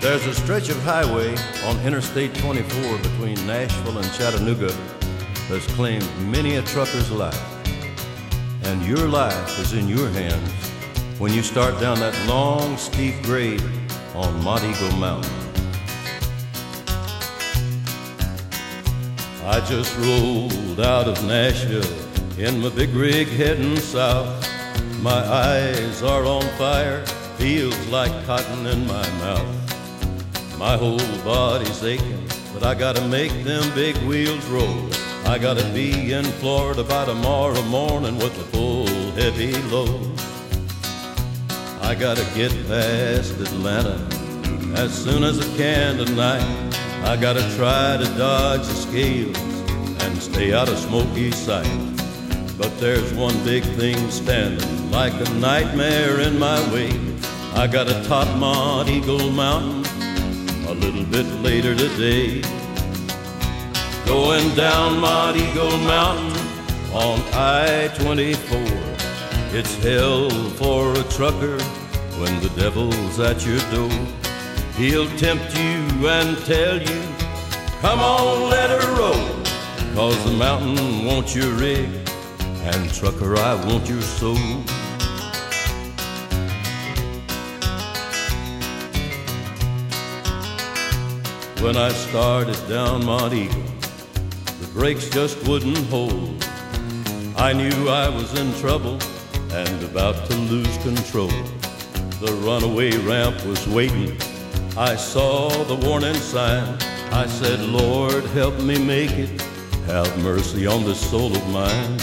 There's a stretch of highway on Interstate 24 between Nashville and Chattanooga that's claimed many a trucker's life. And your life is in your hands when you start down that long, steep grade on Monteagle Mountain. I just rolled out of Nashville in my big rig heading south. My eyes are on fire, feels like cotton in my mouth. My whole body's aching, but I gotta make them big wheels roll. I gotta be in Florida by tomorrow morning with a full heavy load. I gotta get past Atlanta as soon as I can tonight. I gotta try to dodge the scales and stay out of smoky sight. But there's one big thing standing like a nightmare in my way. I gotta top Monteagle Mountain a little bit later today. Going down Monteagle Mountain on I-24. It's hell for a trucker when the devil's at your door. He'll tempt you and tell you, come on, let her roll. 'Cause the mountain wants your rig, and trucker, I want your soul. When I started down Monteagle, the brakes just wouldn't hold. I knew I was in trouble and about to lose control. The runaway ramp was waiting. I saw the warning sign. I said, Lord, help me make it. Have mercy on this soul of mine.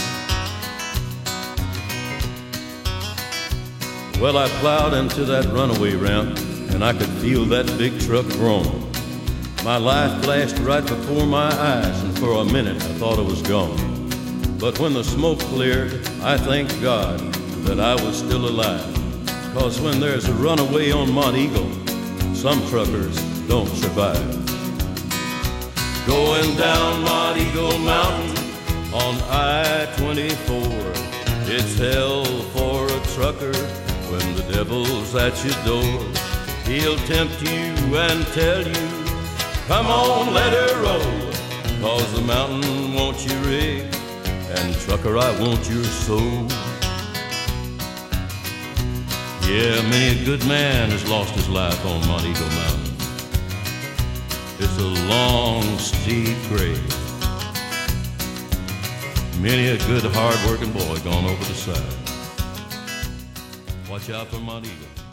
Well, I plowed into that runaway ramp, and I could feel that big truck groan. My life flashed right before my eyes, and for a minute I thought I was gone. But when the smoke cleared, I thanked God that I was still alive. 'Cause when there's a runaway on Monteagle, some truckers don't survive. Going down Monteagle Mountain on I-24. It's hell for a trucker when the devil's at your door. He'll tempt you and tell you, come on, let her roll. 'Cause the mountain wants your rig, and trucker, I want your soul. Yeah, many a good man has lost his life on Monteagle Mountain. It's a long, steep grade. Many a good, hard-working boy gone over the side. Watch out for Monteagle.